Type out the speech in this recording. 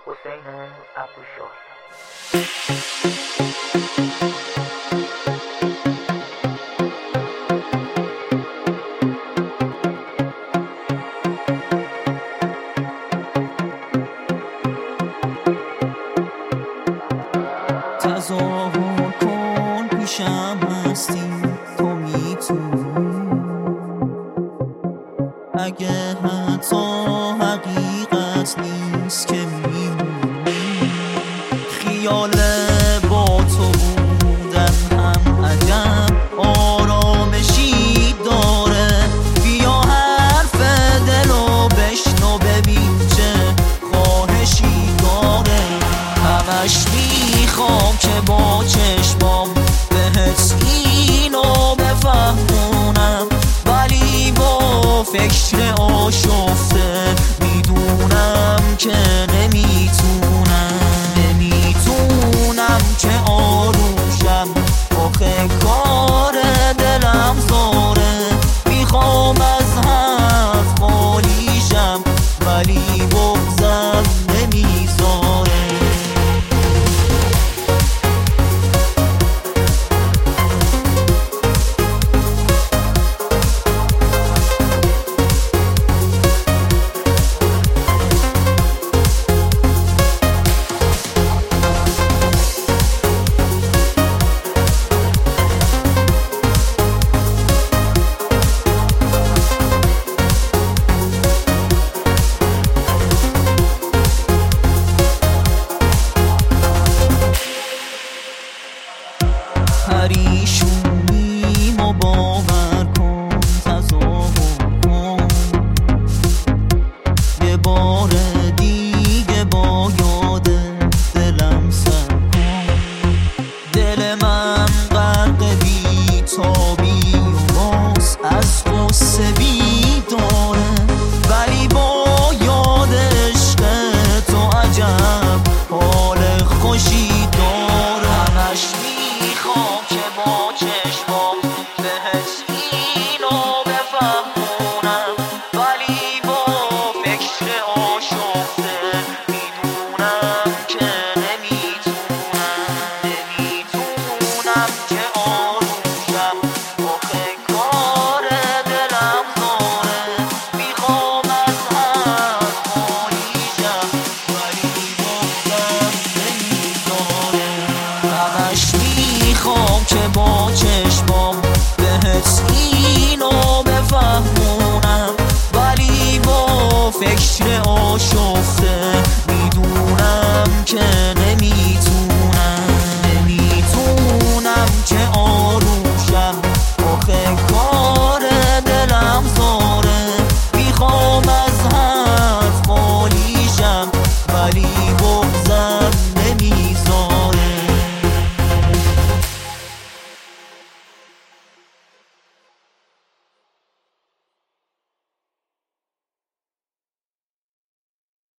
حسین عبدالشاهی. تظاهر کن پیشم هستی تو میتونی، اگه حتی حقیقت نیست که میمونی. خیال با تو بودن هم عجب آرامشی داره، بیا حرف دلو بشنو ببین چه خواهشی داره. همش میخوام که با چشمام بهت اینو بفهمونم، ولی با فکر آشفته میدونم که نمیتونم که آروشم. آخه کار دلم زاره، میخوام از حرف خالیشم، ولی بغضم نمیذاره. پریشونی ما باور کن، تظاهر کن، یه بار دیگه با یاد دلم سر کن. دل من غرق بی‌تابی و باز از غصه بیداره، ولی با یاد عشق تو عجب حال خوشی داره. همش میخوام که با چشمام بهت اینو بفهمونم، ولی با فکر آشفته میدونم که نمیتونم که آروشم. آخه کار دلم زاره، میخوام از حرف خالیشم، ولی بغضم نمیذاره. همش میخوام که با چشمام بهت اینو بفهمونم، ولی با فکر آشفته